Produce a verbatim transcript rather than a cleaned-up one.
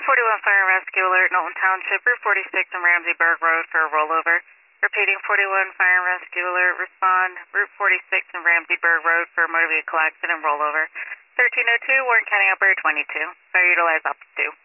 forty-one Fire and Rescue Alert, Knowlton Township, Route forty-six and Ramseyburg Road for a rollover. Repeating, forty-one Fire and Rescue Alert, respond, Route forty-six and Ramseyburg Road for a motor vehicle accident rollover. thirteen oh two, Warren County Operator twenty-two. Fire utilize Office two.